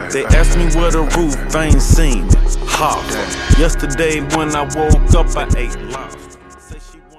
They asked me where the roof, I ain't seen it. Hot. Yesterday when I woke up, I ate lunch.